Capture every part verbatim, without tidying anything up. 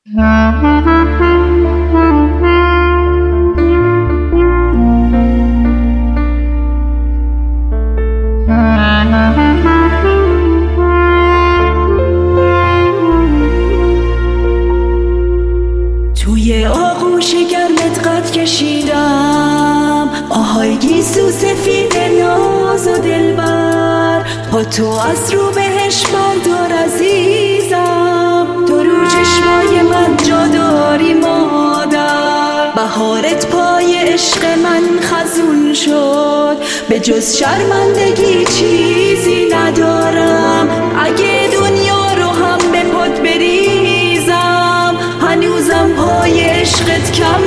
توی آغوش گرمت قد کشیدم، آهای گیسو سفید ناز و دلبر، پا تو از رو بهش بردار عزیزم، تو رو چشمای من جا داری مادر. بهارت پای عشق من خزون شد، به جز شرمندگی چیزی ندارم. اگه دنیا رو هم به پات بریزم، هنوزم پای عشقت کم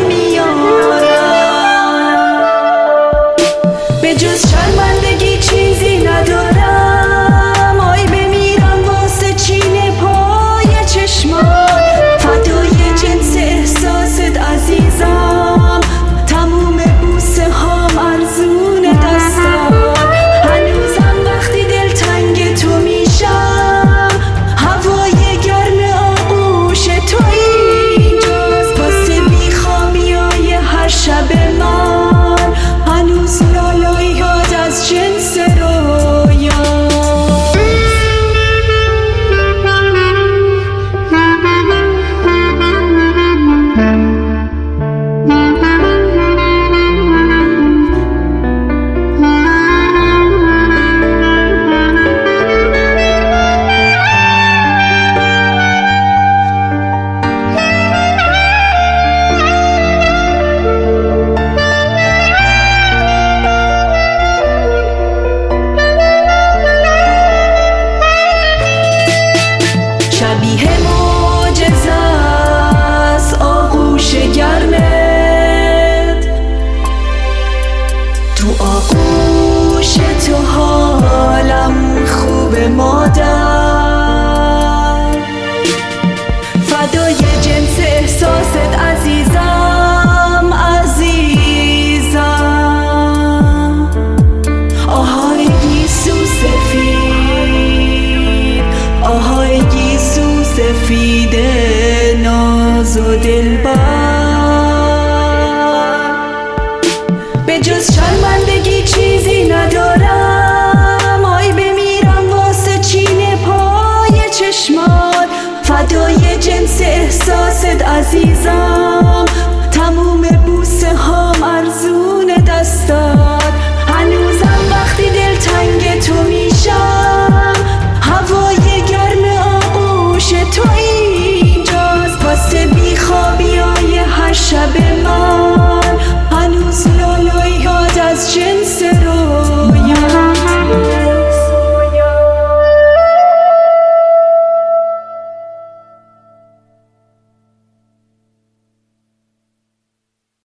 میارم. به جز شرمندگی چیزی ندارم، آی بمیرم واسه چین پای چشمات. فدای جنس احساست عزیزم، تموم بوسه هام ارزون دستات. هنوزم وقتی دلتنگ تو میشم، هوای گرم آغوش تویی جز واسه بیخوابی های هر شب من. هنوز لالایی یاد از جنس رویا. شبیه معجزه است آغوش گرمت، تو آغوش تو حالم خوب مادر. فدای جنس احساست عزیزم عزیزم. آهای گیسو سفید، آهای گیسو سفید ناز و دلبر. به جز شرمندگی چیزی ندارم، آی بمیرم واسه چین پای چشمات. فدای جنس احساست عزیزم، تموم بوسه هام ارزون دستات. هنوزم وقتی دلتنگ تو میشم، هوای گرم آغوش تویی